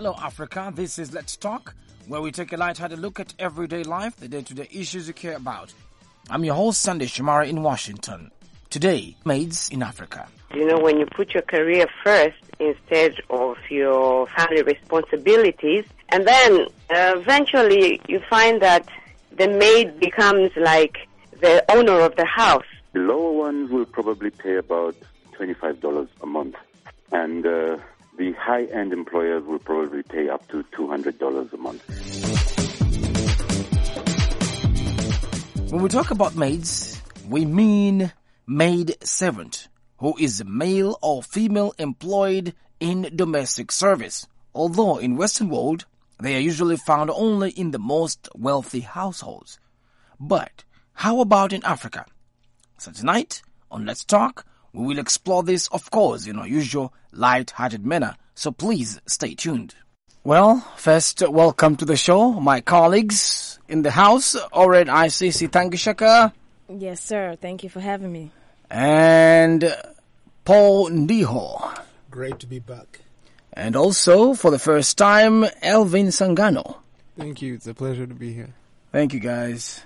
Hello, Africa. This is Let's Talk, where we take a light-hearted look at everyday life, the day-to-day issues you care about. I'm your host, Sunday Shomari in Washington. Today, maids in Africa. You know, when you put your career first instead of your family responsibilities, and then eventually you find that the maid becomes like the owner of the house. The lower ones will probably pay about $25 a month, and the high-end employers will probably pay up to $200 a month. When we talk about maids, we mean maid servant, who is male or female employed in domestic service. Although in Western world, they are usually found only in the most wealthy households. But how about in Africa? So tonight, on Let's Talk, we will explore this, of course, in our usual light-hearted manner. So please stay tuned. Well, first, welcome to the show, my colleagues in the house, Oren ICC Tangishaka. Yes, sir. Thank you for having me. And Paul Ndiho. Great to be back. And also, for the first time, Elvin Sangano. Thank you. It's a pleasure to be here. Thank you, guys.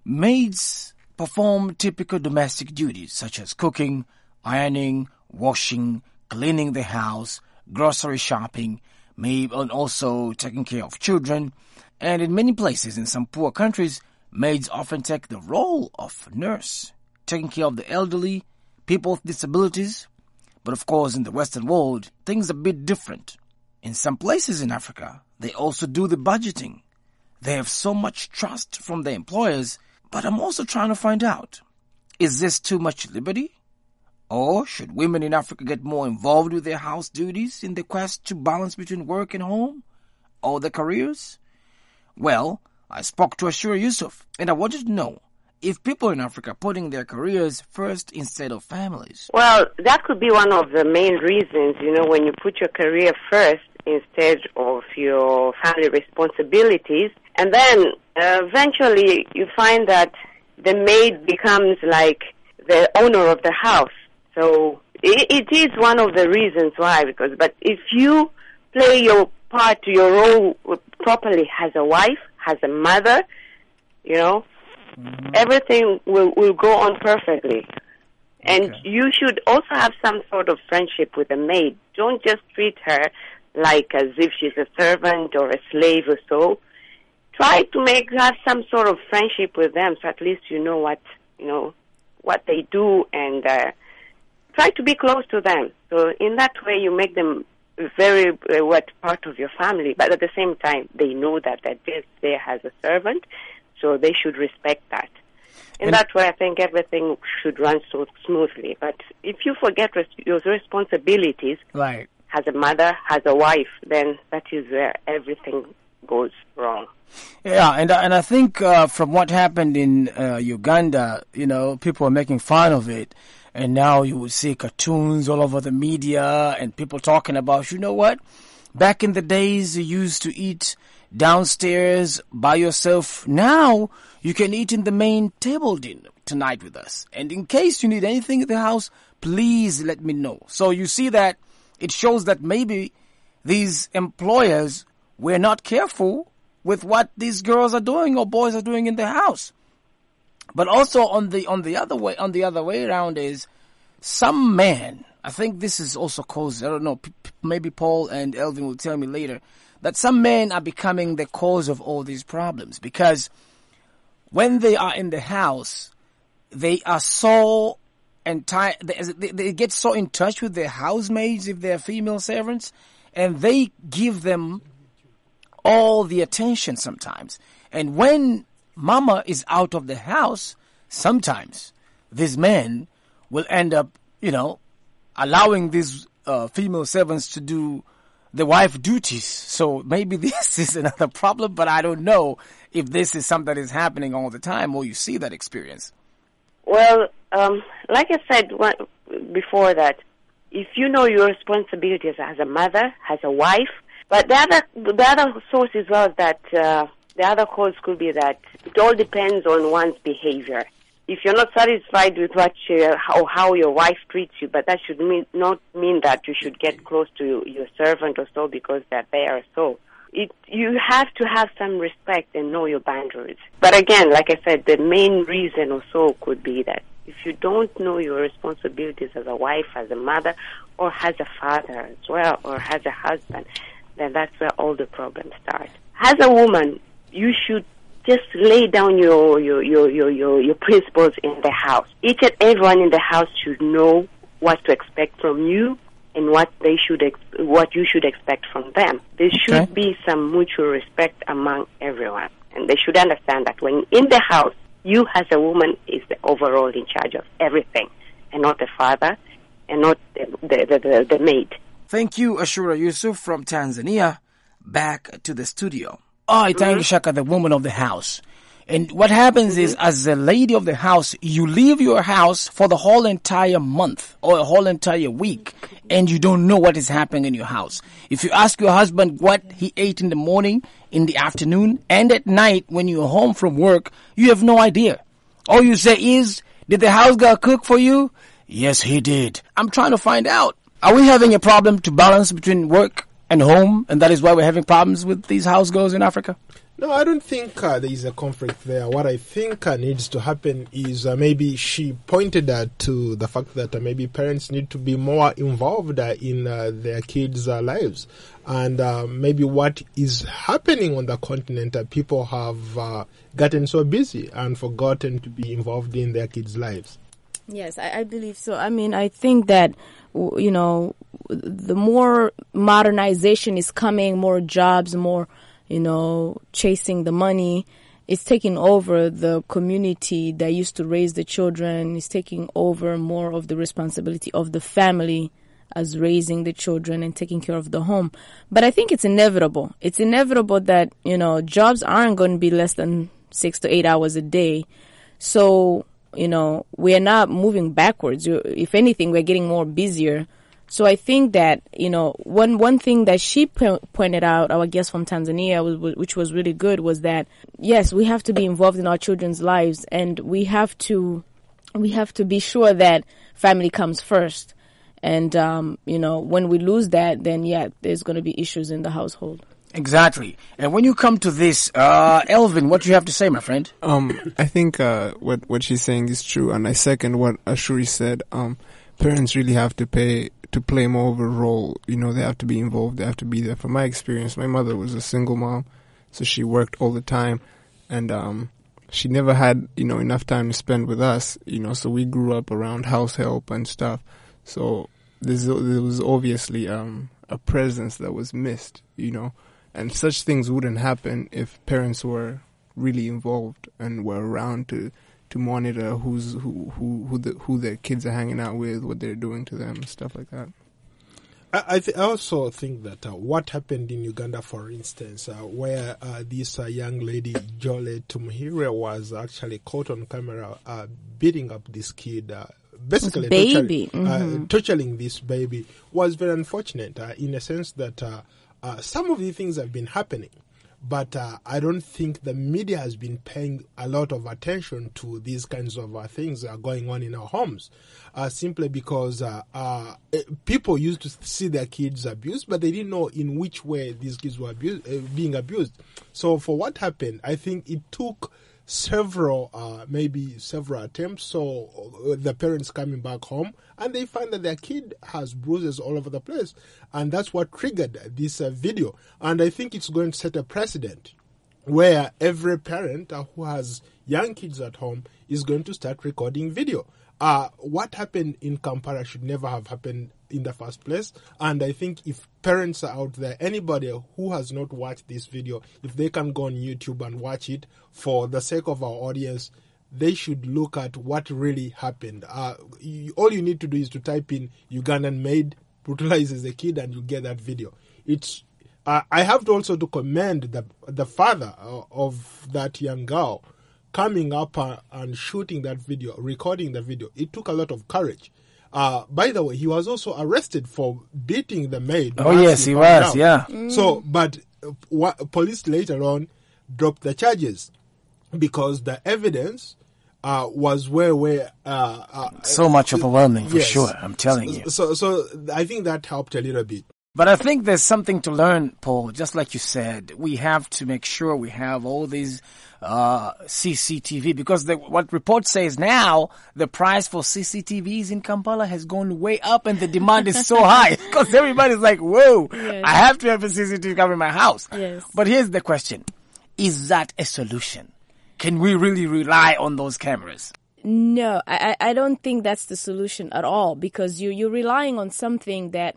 Maids perform typical domestic duties such as cooking, ironing, washing, cleaning the house, grocery shopping, and also taking care of children. And in many places, in some poor countries, maids often take the role of nurse, taking care of the elderly, people with disabilities. But of course, in the Western world, things are a bit different. In some places in Africa, they also do the budgeting. They have so much trust from their employers, but I'm also trying to find out, is this too much liberty? Or should women in Africa get more involved with their house duties in the quest to balance between work and home? Or their careers? Well, I spoke to Ashura Yusuf, and I wanted to know if people in Africa are putting their careers first instead of families. Well, that could be one of the main reasons, you know, when you put your career first instead of your family responsibilities. And then eventually you find that the maid becomes like the owner of the house. So it is one of the reasons why, but if you play your part, your role properly as a wife, as a mother, you know, everything will go on perfectly. And you should also have some sort of friendship with the maid. Don't just treat her like as if she's a servant or a slave or so. Try to have some sort of friendship with them, so at least you know what they do, and try to be close to them. So in that way, you make them very part of your family. But at the same time, they know that they're there as a servant, so they should respect that. In that way, I think everything should run so smoothly. But if you forget your responsibilities, right, as a mother, as a wife, then that is where everything goes wrong. Yeah, and I think from what happened in Uganda, you know, people are making fun of it. And now you would see cartoons all over the media and people talking about, you know what? Back in the days, you used to eat downstairs by yourself. Now you can eat in the main table dinner tonight with us. And in case you need anything at the house, please let me know. So you see that it shows that maybe these employers were not careful with what these girls are doing or boys are doing in the house. But also on the other way around is some men, I think this is also caused, I don't know, maybe Paul and Elvin will tell me later, that some men are becoming the cause of all these problems, because when they are in the house, they are so they get so in touch with their housemaids if they're female servants, and they give them all the attention sometimes. And when mama is out of the house, sometimes these men will end up, you know, allowing these female servants to do the wife duties. So maybe this is another problem, but I don't know if this is something that is happening all the time or you see that experience. Well, like I said before that, if you know your responsibilities as a mother, as a wife, but the other source as well is that the other cause could be that it all depends on one's behavior. if you're not satisfied with what how your wife treats you, but that should not mean that you should get close to your servant or so because they're there or so. You have to have some respect and know your boundaries. But again, like I said, the main reason or so could be that if you don't know your responsibilities as a wife, as a mother, or as a father as well, or as a husband, then that's where all the problems start. As a woman, you should just lay down your principles in the house. Each and everyone in the house should know what to expect from you and what you should expect from them. There should be some mutual respect among everyone, and they should understand that when in the house, you as a woman is the overall in charge of everything, and not the father, and not the maid. Thank you, Ashura Yusuf from Tanzania. Back to the studio. I thank Shaka, the woman of the house. And what happens is, as a lady of the house, you leave your house for the whole entire month or a whole entire week, and you don't know what is happening in your house. If you ask your husband what he ate in the morning, in the afternoon, and at night when you're home from work, you have no idea. All you say is, did the house girl cook for you? Yes, he did. I'm trying to find out. Are we having a problem to balance between work and home, and that is why we're having problems with these house girls in Africa? No, I don't think there is a conflict there. What I think needs to happen is maybe she pointed to the fact that maybe parents need to be more involved in their kids' lives. And maybe what is happening on the continent, people have gotten so busy and forgotten to be involved in their kids' lives. Yes, I believe so. I mean, I think that, the more modernization is coming, more jobs, more chasing the money. It's taking over the community that used to raise the children. It's taking over more of the responsibility of the family as raising the children and taking care of the home. But I think it's inevitable. It's inevitable that, jobs aren't going to be less than 6 to 8 hours a day. So, we are not moving backwards. If anything, we're getting more busier. So I think that, one thing that she pointed out, our guest from Tanzania, which was really good, was that, yes, we have to be involved in our children's lives, and we have to be sure that family comes first. And, when we lose that, then, there's going to be issues in the household. Exactly. And when you come to this, Elvin, what do you have to say, my friend? I think what she's saying is true, and I second what Ashuri said. Parents really have to play more of a role. They have to be involved. They have to be there. From my experience, my mother was a single mom, so she worked all the time, and she never had enough time to spend with us. So we grew up around house help and stuff. So there was obviously a presence that was missed. And such things wouldn't happen if parents were really involved and were around to monitor who their kids are hanging out with, what they're doing to them, stuff like that. I also think that what happened in Uganda, for instance, where this young lady, Jole Tumuhire, was actually caught on camera beating up this kid, basically torturing this baby, was very unfortunate in a sense that some of the things have been happening. But I don't think the media has been paying a lot of attention to these kinds of things that are going on in our homes, simply because people used to see their kids abused, but they didn't know in which way these kids were being abused. So for what happened, I think it took several attempts. So the parents coming back home and they find that their kid has bruises all over the place, and that's what triggered this video. And I think it's going to set a precedent where every parent who has young kids at home is going to start recording video. What happened in Kampala should never have happened in the first place. And I think if parents are out there, anybody who has not watched this video, if they can go on YouTube and watch it for the sake of our audience, they should look at what really happened. All you need to do is to type in Ugandan maid brutalizes a kid and you get that video. I have to also to commend the father of that young girl coming up and shooting that video, recording the video. It took a lot of courage. By the way, he was also arrested for beating the maid. Oh, yes, he was, yeah. So, but police later on dropped the charges because the evidence was where so much overwhelming for yes. sure. I'm telling you. So I think that helped a little bit. But I think there's something to learn, Paul. Just like you said, we have to make sure we have all these CCTV, because what report says now, the price for CCTVs in Kampala has gone way up, and the demand is so high because everybody's like, "Whoa, Yes. I have to have a CCTV camera in my house." Yes. But here's the question: is that a solution? Can we really rely on those cameras? No, I don't think that's the solution at all, because you're relying on something that,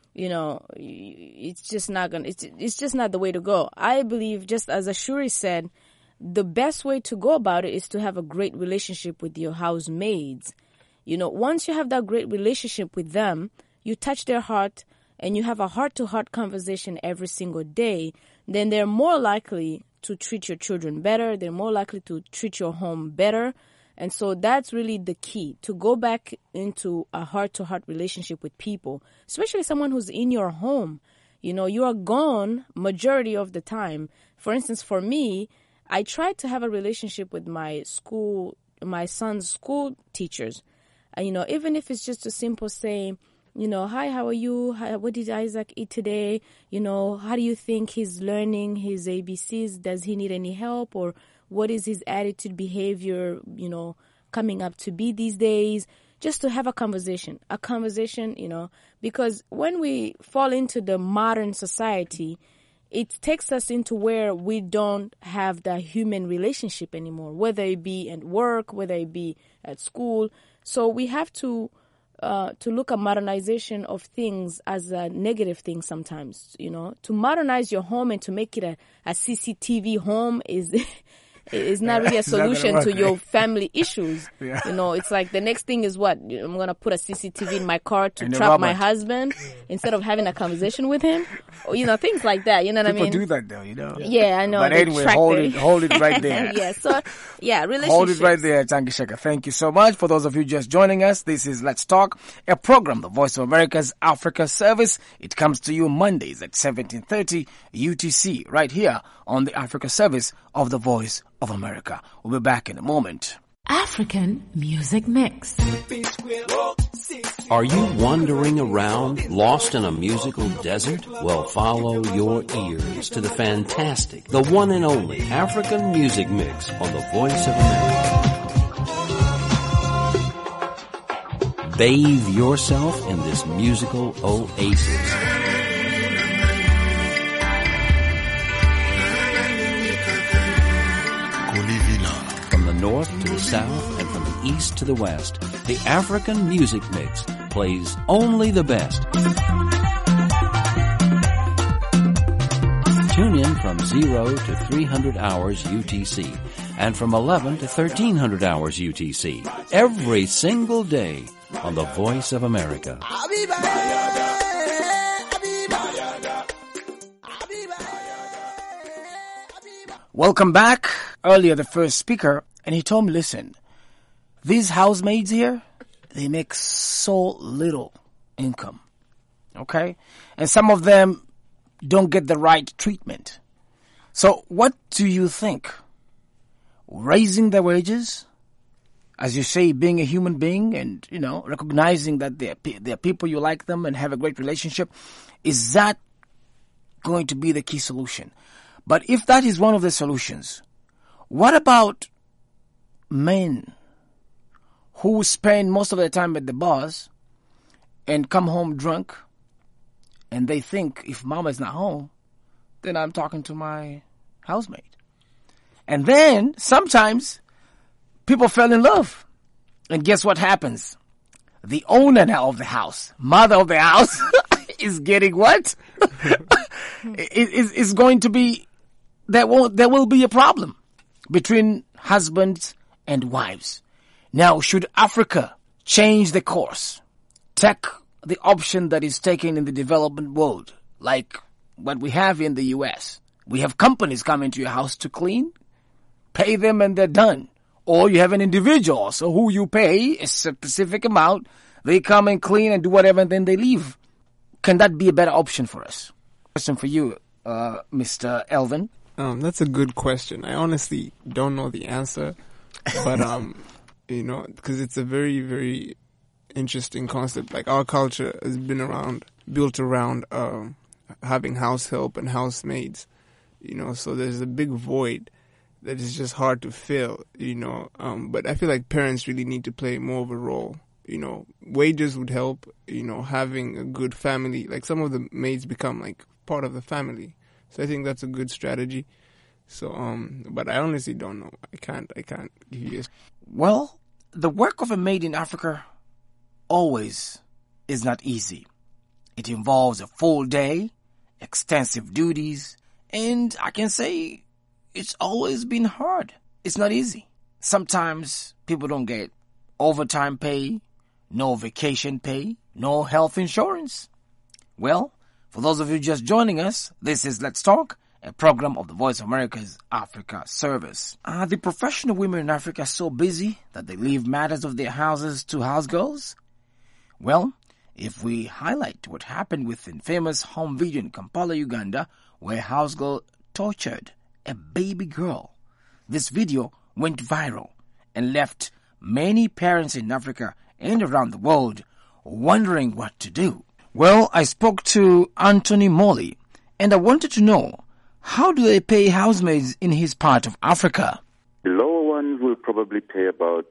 it's just not it's just not the way to go. I believe, just as Ashuri said, the best way to go about it is to have a great relationship with your housemaids. Once you have that great relationship with them, you touch their heart and you have a heart-to-heart conversation every single day, then they're more likely to treat your children better. They're more likely to treat your home better. And so that's really the key, to go back into a heart-to-heart relationship with people, especially someone who's in your home. You are gone majority of the time. For instance, for me, I try to have a relationship with my son's school teachers. Even if it's just a simple saying, hi, how are you? What did Isaac eat today? How do you think he's learning his ABCs? Does he need any help? Or what is his attitude, behavior, coming up to be these days? Just to have a conversation, because when we fall into the modern society, it takes us into where we don't have the human relationship anymore, whether it be at work, whether it be at school. So we have to look at modernization of things as a negative thing sometimes. To modernize your home and to make it a CCTV home is not really a solution to your family issues. Yeah. It's like the next thing is what? I'm going to put a CCTV in my car to trap my husband instead of having a conversation with him. Or, things like that. You know what I mean? People do that though, Yeah, I know. But anyway, hold it right there. Yeah, so, relationships. Hold it right there, Tangisheka. Thank you so much. For those of you just joining us, this is Let's Talk, a program, the Voice of America's Africa Service. It comes to you Mondays at 17:30 UTC, right here on the Africa Service of the Voice of America. We'll be back in a moment. African Music Mix. Are you wandering around, lost in a musical desert? Well, follow your ears to the fantastic, the one and only African Music Mix on the Voice of America. Bathe yourself in this musical oasis. From the north to the south and from the east to the west, the African Music Mix plays only the best. Tune in from 0 to 300 hours UTC and from 11 to 1300 hours UTC every single day on the Voice of America. Welcome back. Earlier, the first speaker, and he told me, listen, these housemaids here, they make so little income, okay? And some of them don't get the right treatment. So what do you think? Raising their wages, as you say, being a human being and, recognizing that they're people, you like them and have a great relationship, is that going to be the key solution? But if that is one of the solutions, what about men who spend most of their time at the bars and come home drunk and they think if mama is not home, then I'm talking to my housemate? And then sometimes people fell in love. And guess what happens? The owner now of the house, mother of the house, is getting what? Is going to be, there will be a problem between husbands and wives. Now, should Africa change the course, take the option that is taken in the development world, like what we have in the U.S.? We have companies coming to your house to clean, pay them and they're done. Or you have an individual also who you pay a specific amount, they come and clean and do whatever and then they leave. Can that be a better option for us? Question for you, Mr. Elvin. That's a good question. I honestly don't know the answer, but you know, because it's a very, very interesting concept. Like, our culture has been built around having house help and housemaids, you know, so there's a big void that is just hard to fill, you know. But I feel like parents really need to play more of a role. You know, wages would help, you know, having a good family. Like, some of the maids become like part of the family. So I think that's a good strategy. So, but I honestly don't know. I can't give you a... Well, the work of a maid in Africa always is not easy. It involves a full day, extensive duties, and I can say it's always been hard. It's not easy. Sometimes people don't get overtime pay, no vacation pay, no health insurance. Well, for those of you just joining us, this is Let's Talk, a program of the Voice of America's Africa Service. Are the professional women in Africa so busy that they leave matters of their houses to house girls? Well, if we highlight what happened with the famous home video in Kampala, Uganda, where a house girl tortured a baby girl, this video went viral and left many parents in Africa and around the world wondering what to do. Well, I spoke to Anthony Molly, and I wanted to know, how do they pay housemaids in his part of Africa? The lower ones will probably pay about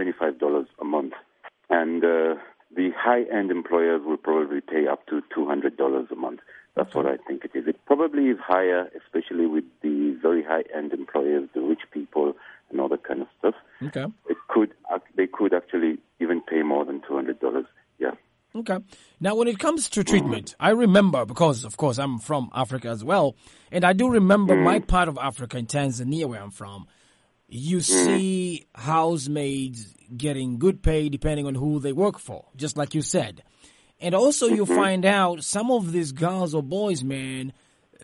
$25 a month, and the high-end employers will probably pay up to $200 a month. That's what I think it is. It probably is higher, especially with the very high-end employers, the rich people, and all that kind of stuff. Okay. They could actually even pay more than $200. Yeah. Okay. Now, when it comes to treatment, I remember, because, of course, I'm from Africa as well, and I do remember my part of Africa, in Tanzania, where I'm from, you see housemaids getting good pay depending on who they work for, just like you said. And also you find out some of these girls or boys, man,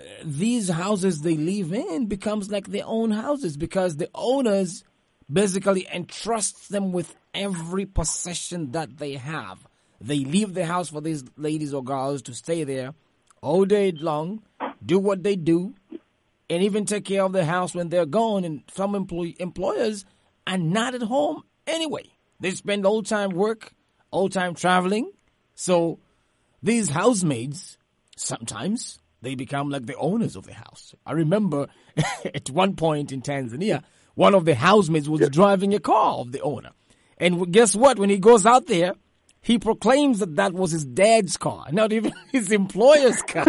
these houses they live in becomes like their own houses because the owners basically entrust them with every possession that they have. They leave the house for these ladies or girls to stay there all day long, do what they do, and even take care of the house when they're gone. And some employers are not at home anyway. They spend all time work, all time traveling. So these housemaids, sometimes they become like the owners of the house. I remember at one point in Tanzania, one of the housemaids was driving a car of the owner. And guess what? When he goes out there, he proclaims that that was his dad's car, not even his employer's car.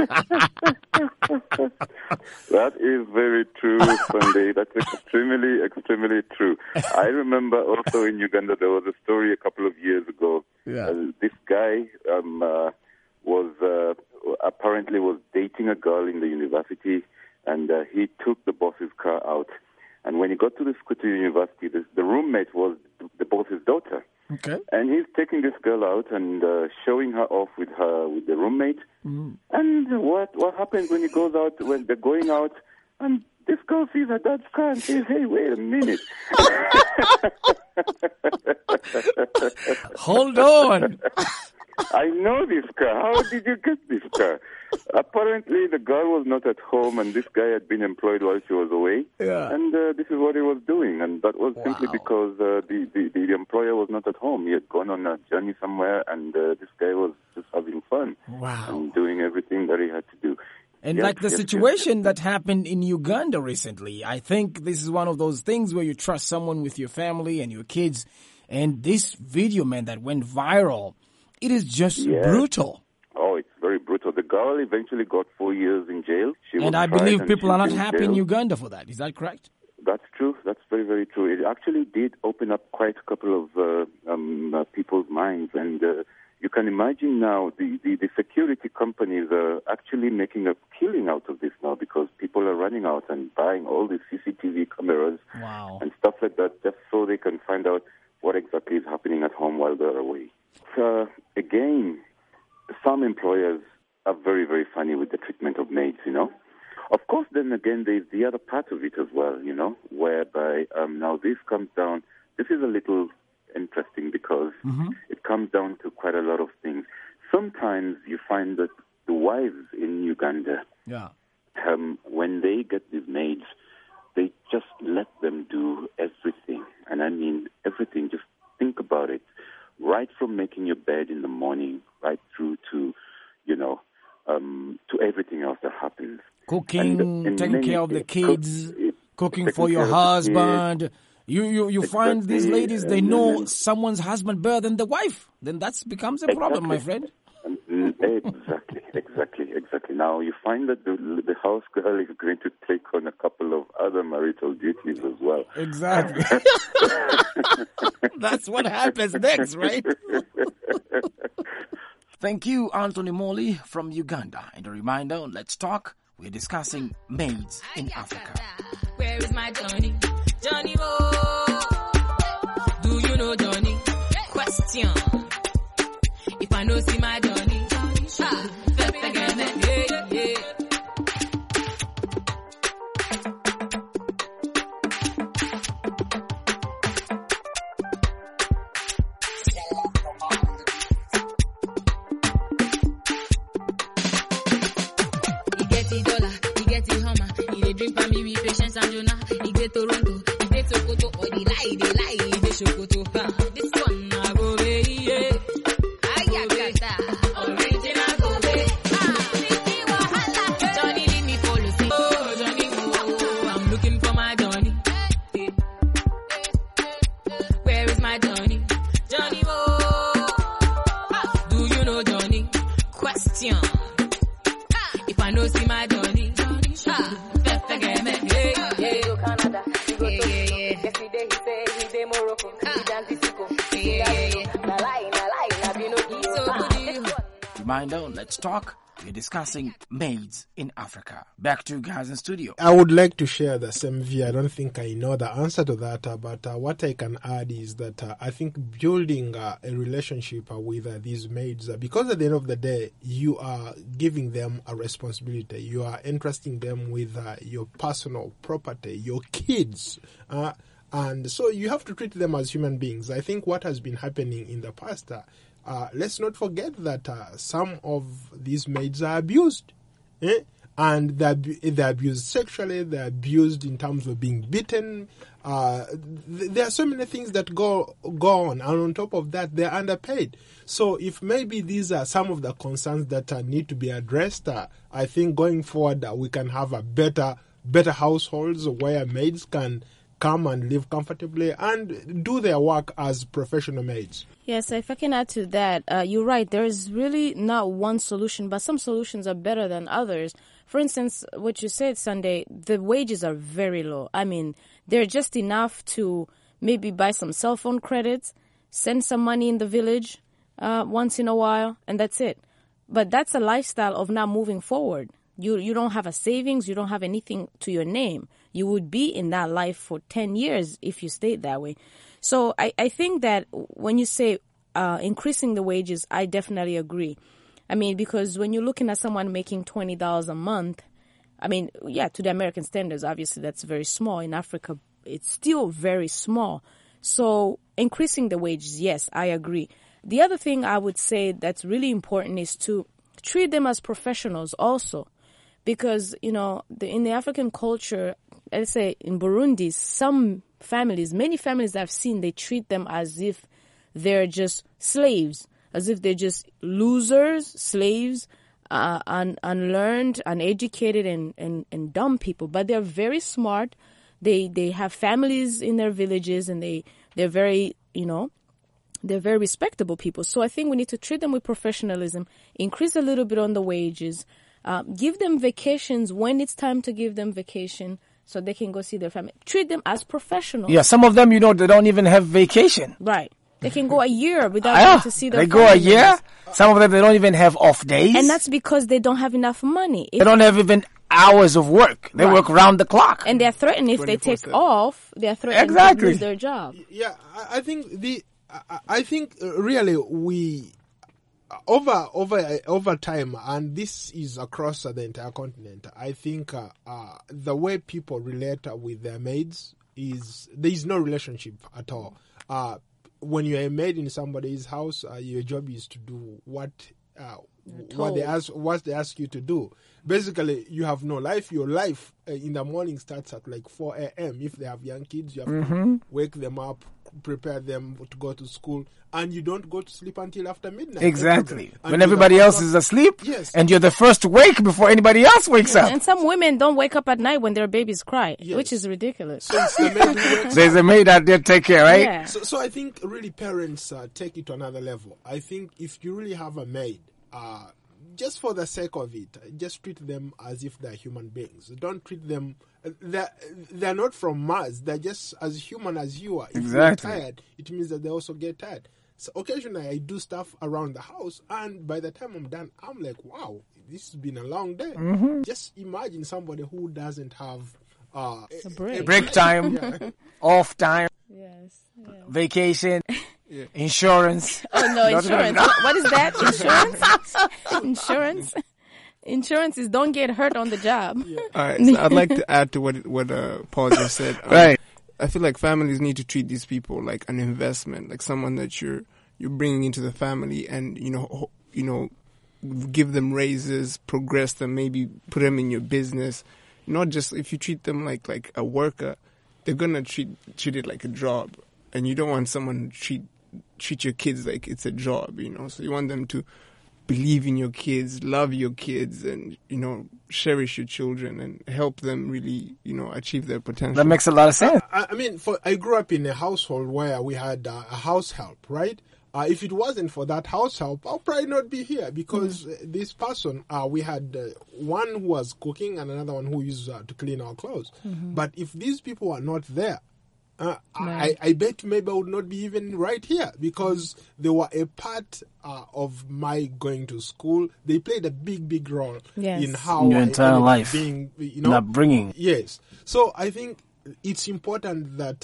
That is very true, Sunday. That's extremely, extremely true. I remember also in Uganda there was a story a couple of years ago. Yeah. This guy apparently was dating a girl in the university, and he took the boss's car out. And when he got to the university, the roommate was the boss's daughter. Okay. And he's taking this girl out and showing her off with the roommate. Mm. And what happens when he goes out, when they're going out, and this girl sees her dad's car and says, "Hey, wait a minute." Hold on. I know this car. How did you get this car? Apparently, the girl was not at home, and this guy had been employed while she was away. Yeah. And this is what he was doing, and that was simply because the employer was not at home. He had gone on a journey somewhere, and this guy was just having fun and doing everything that he had to do. And like the situation that happened in Uganda recently, I think this is one of those things where you trust someone with your family and your kids. And this video, man, that went viral, it is just brutal. Oh, it's very brutal. The girl eventually got 4 years in jail. And I believe people are not happy in Uganda for that. Is that correct? That's true. That's very, very true. It actually did open up quite a couple of people's minds. And you can imagine now the security companies are actually making a killing out of this now because people are running out and buying all these CCTV cameras and stuff like that just so they can find out what exactly is happening at home while they're away. So, again, some employers are very, very funny with the treatment of maids, you know. Of course, then again, there's the other part of it as well, you know, whereby now this comes down, this is a little interesting because it comes down to quite a lot of things. Sometimes you find that the wives in Uganda, when they get these maids, they just let them do everything. And I mean everything, just right from making your bed in the morning, right through to, to everything else that happens. Cooking, taking care of the kids, cooking for your care of the husband. You find these ladies, they know someone's husband better than the wife. Then that becomes a problem, my friend. Exactly. Now you find that the house girl is going to take on a couple of other marital duties as well. Exactly. That's what happens next, right? Thank you, Anthony Morley from Uganda. And a reminder, let's talk. We're discussing maids in Africa. Where is my Johnny? Johnny, oh, do you know Johnny? Question. If I know see my Johnny, drink for me with patience and Jonah. He get Toronto, he get Sokoto, or they lie, he get Sokoto. This one I go away, yeah. Ayakata, original go away. Johnny leave me follow, say, oh Johnny, oh, I'm looking for my Johnny. Where is my Johnny? Johnny, oh, do you know Johnny? Question. If I know see my Johnny. Reminder, let's talk. We're discussing maids in Africa. Back to you guys in studio. I would like to share the same view. I don't think I know the answer to that, but what I can add is that I think building a relationship with these maids, because at the end of the day, you are giving them a responsibility. You are entrusting them with your personal property, your kids. And so you have to treat them as human beings. I think what has been happening in the past, let's not forget that some of these maids are abused. And they're abused sexually, they're abused in terms of being beaten. There are so many things that go on. And on top of that, they're underpaid. So if maybe these are some of the concerns that need to be addressed, I think going forward we can have a better households where maids can come and live comfortably and do their work as professional maids. Yes, if I can add to that, you're right. There is really not one solution, but some solutions are better than others. For instance, what you said, Sunday, the wages are very low. I mean, they're just enough to maybe buy some cell phone credits, send some money in the village once in a while, and that's it. But that's a lifestyle of not moving forward. You don't have a savings, you don't have anything to your name. You would be in that life for 10 years if you stayed that way. So I think that when you say increasing the wages, I definitely agree. I mean, because when you're looking at someone making $20 a month, I mean, yeah, to the American standards, obviously that's very small. In Africa, it's still very small. So increasing the wages, yes, I agree. The other thing I would say that's really important is to treat them as professionals also. Because, you know, in the African culture, let's say in Burundi, many families I've seen, they treat them as if they're just slaves, as if they're just losers, slaves, unlearned, uneducated, and dumb people. But they're very smart. They have families in their villages, and they're very, they're very respectable people. So I think we need to treat them with professionalism, increase a little bit on the wages, give them vacations when it's time to give them vacation so they can go see their family. Treat them as professionals. Yeah, some of them, they don't even have vacation. Right. They can go a year without going to see their family. They go a year. Some of them, they don't even have off days. And that's because they don't have enough money. They don't have even hours of work. They work round the clock. And they're threatened if they take off, they're threatened to lose their job. Yeah, I think really we over time, and this is across the entire continent, I think the way people relate with their maids there is no relationship at all. When you're a maid in somebody's house, your job is to do what they ask you to do. Basically, you have no life. Your life in the morning starts at like 4 a.m. If they have young kids, you have to wake them up, prepare them to go to school, and you don't go to sleep until after midnight. Exactly. And When everybody else is asleep, yes, and you're the first to wake before anybody else wakes up. And some women don't wake up at night when their babies cry, Yes. which is ridiculous. So it's the maid who wakes There's a maid out there to take care, right? Yeah. So I think really parents take it to another level. I think if you really have a maid, just for the sake of it, just treat them as if they're human beings. Don't treat them. They're not from Mars. They're just as human as you are. If Exactly. you're tired, it means that they also get tired. So occasionally I do stuff around the house, and by the time I'm done, I'm like, wow, this has been a long day. Just imagine somebody who doesn't have a break. Break time, Yeah. off time, Yes. Yeah. vacation, insurance. Oh no, insurance. What is that? Insurance? Insurance? Insurance is don't get hurt on the job. All right, so I'd like to add to what Paul just said. Right. I feel like families need to treat these people like an investment, like someone that you're bringing into the family, and give them raises, progress them, maybe put them in your business. Not just if you treat them like a worker, they're gonna treat it like a job, and you don't want someone to treat your kids like it's a job, So you want them to believe in your kids, love your kids, and cherish your children and help them really achieve their potential. That makes a lot of sense. I mean, I grew up in a household where we had a house help, right? If it wasn't for that house help, I'll probably not be here because this person, we had one who was cooking and another one who used to clean our clothes. But if these people are not there, I bet maybe I would not be even right here because they were a part of my going to school. They played a big role in how your entire ended up life, being, upbringing. Yes. So I think it's important that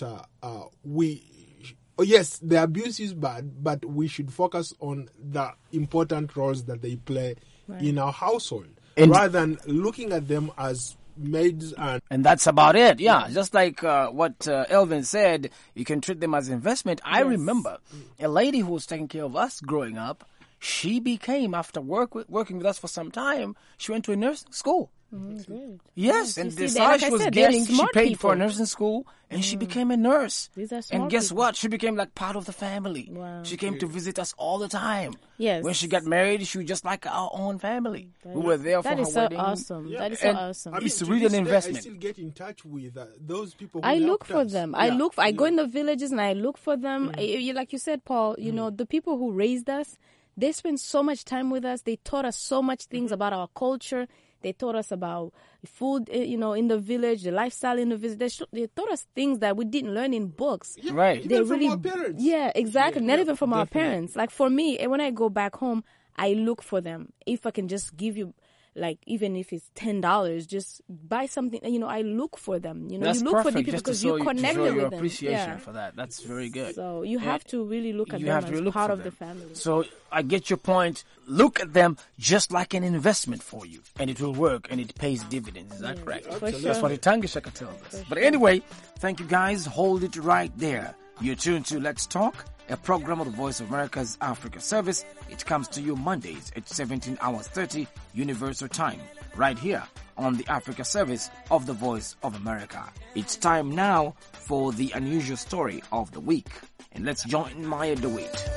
yes, the abuse is bad, but we should focus on the important roles that they play in our household rather than looking at them as maids and that's about it. Yeah, just like what Elvin said, you can treat them as investment. I remember a lady who was taking care of us growing up. She became, after working with us for some time, she went to a nursing school. Good. Yes, and the like salary I she was said, they're getting, she smart paid people. for a nursing school, and she became a nurse. These are And smart guess people. what? She became like part of the family. Wow. She came to visit us all the time. Yes. When she got married, she was just like our own family. We were there for That her is so wedding. awesome. Yeah. That is so And awesome. I mean, It's to really this an day, investment. I still get in touch with those people who I look helped for us. them. Yeah. I go in the villages and I look for them. Like you said, Paul, the people who raised us, they spent so much time with us. They taught us so much things about our culture. They taught us about food, in the village, the lifestyle in the village. They taught us things that we didn't learn in books. Yeah, Right. even from our parents. Yeah, exactly. Not even from our definitely. parents. Like for me, when I go back home, I look for them. If I can just give you, like, even if it's $10, just buy something. I look for them. That's you look for perfect, the people just to because show you connect to show your with them. appreciation Yeah. for that. That's very good. So you have to really look at You them have to as look part for of the them. family. So I get your point. Look at them just like an investment for you, and it will work, and it pays dividends. Is that correct? For That's sure. what Itanga Shaka tells us. But anyway, thank you guys. Hold it right there. You're tuned to Let's Talk, a program of the Voice of America's Africa Service. It comes to you Mondays at 17 hours 30 Universal Time, right here on the Africa Service of the Voice of America. It's time now for the unusual story of the week. And let's join Maya DeWitt.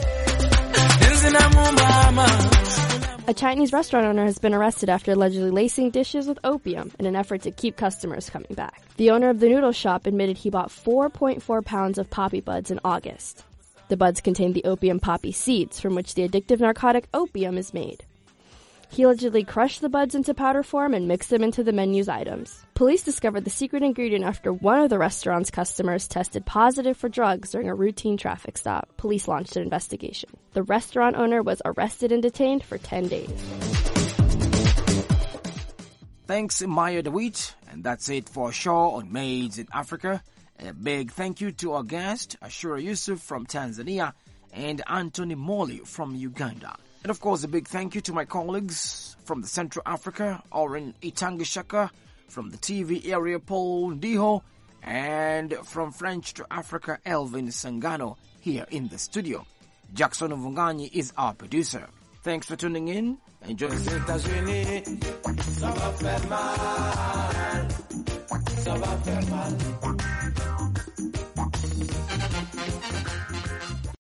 A Chinese restaurant owner has been arrested after allegedly lacing dishes with opium in an effort to keep customers coming back. The owner of the noodle shop admitted he bought 4.4 pounds of poppy buds in August. The buds contain the opium poppy seeds from which the addictive narcotic opium is made. He allegedly crushed the buds into powder form and mixed them into the menu's items. Police discovered the secret ingredient after one of the restaurant's customers tested positive for drugs during a routine traffic stop. Police launched an investigation. The restaurant owner was arrested and detained for 10 days. Thanks, Maya DeWitt. And that's it for our show on Maids in Africa. A big thank you to our guest, Ashura Yusuf from Tanzania and Anthony Morley from Uganda. And of course, a big thank you to my colleagues from the Central Africa, Oren Itangishaka, from the TV area, Paul Ndiho, and from French to Africa, Elvin Sangano, here in the studio. Jackson Mvunganyi is our producer. Thanks for tuning in. Enjoy. Ça va faire mal.